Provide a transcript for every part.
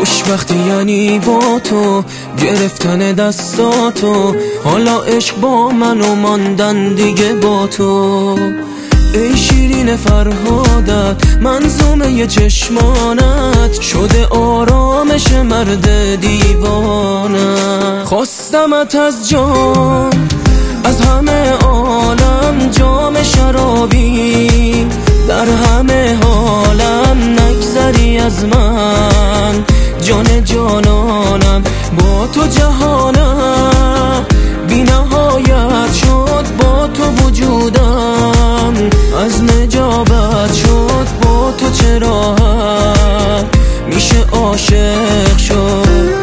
خوشبختی یعنی با تو گرفتن دستاتو، حالا عشق با من و ماندن دیگه با تو. ای شیرین فرهادت منظومه چشمانت، شده آرامش مرد دیوانت. خواستمت از جان از همه عالم جام شرابی، در همه حالم نگذری از من جان جانانم. با تو جهانم بی نهایت شد، با تو وجودم از نجابت شد. با تو چه راحت میشه عاشق شد.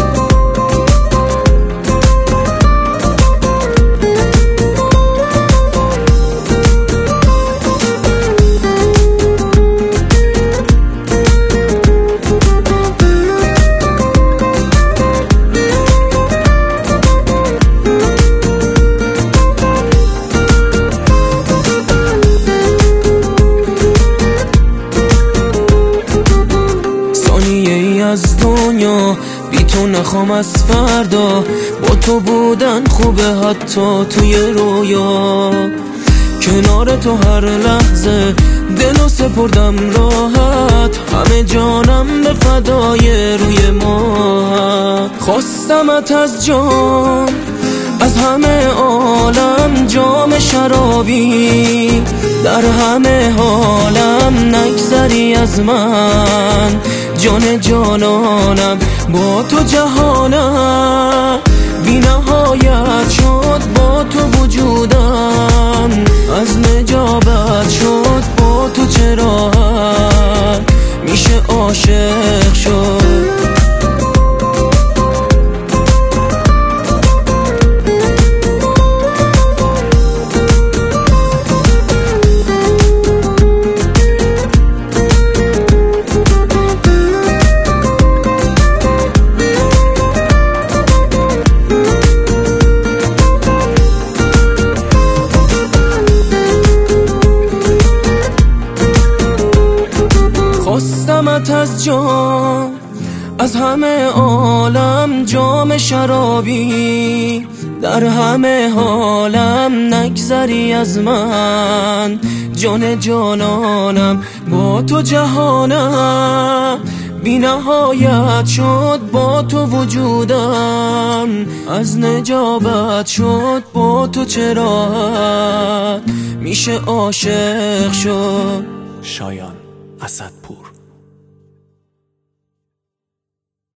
از دنیا بی تو نخوام از فردا، با تو بودن خوبه حتی توی رویا. کنار تو هر لحظه دلو سپردم راحت، همه جانم به فدای روی ما. خواستمت از جان از همه عالم جام شرابی، در همه حالم نگذری از من جان جانانم. با تو جهانم بی نهایت شد، با تو وجودم از نجابت شد. با تو چه راحت میشه عاشق شد. خواستمت از جان از همه عالم جام شرابی، در همه حالم نگذری از من جان جانانم. با تو جهانم بی نهایت شد، با تو وجودم از نجابت شد. با تو چه راحت میشه عاشق شد. شایان اسدپور.